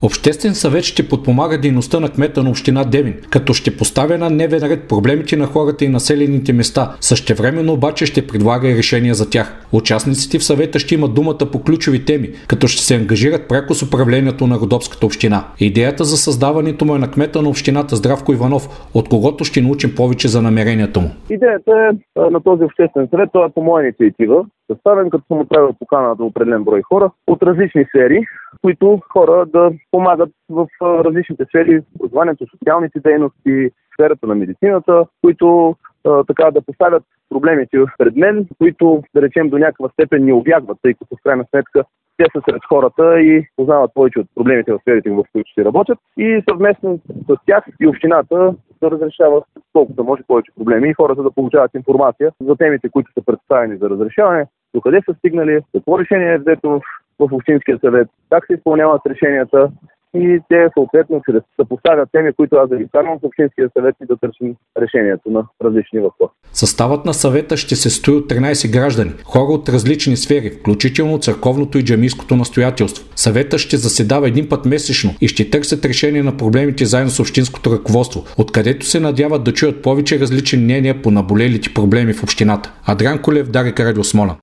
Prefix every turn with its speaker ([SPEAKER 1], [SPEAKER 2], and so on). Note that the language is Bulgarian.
[SPEAKER 1] Обществен съвет ще подпомага дейността на кмета на община Девин, като ще поставя на дневен ред проблемите на хората и населените места. Същевременно обаче ще предлага и решения за тях. Участниците в съвета ще имат думата по ключови теми, като ще се ангажират пряко с управлението на Родопската община. Идеята за създаването му е на кмета на общината Здравко Иванов, от когото ще научим повече за намерението му.
[SPEAKER 2] Идеята е на този обществен съвет, това е по моя инициатива, съставен, като съм отправил покана за определен брой хора от различни сфери, които хора да помагат в различните сфери, образованието, социалните дейности, сферата на медицината, които така да поставят проблемите пред мен, които, да речем, до някаква степен ни обягват, тъй като в крайна сметка те са сред хората и познават повече от проблемите в сферите, в които ще работят, и съвместно с тях и общината да разрешава колкото може повече проблеми и хората да получават информация за темите, които са представени за разрешаване, докъде са стигнали, какво решение е взето в Общинския съвет, как се изпълняват решенията и те съответно ще да поставят теми, които аз да ги вкарвам в Общинския съвет и да търсим решението на различни въпроси.
[SPEAKER 1] Съставът на съвета ще се състои от 13 граждани, хора от различни сфери, включително църковното и джамийското настоятелство. Съветът ще заседава един път месечно и ще търсят решение на проблемите заедно с общинското ръководство, откъдето се надяват да чуят повече различни мнения по наболелите проблеми в общината. Адриан Колев, Дарик Радио Смолян.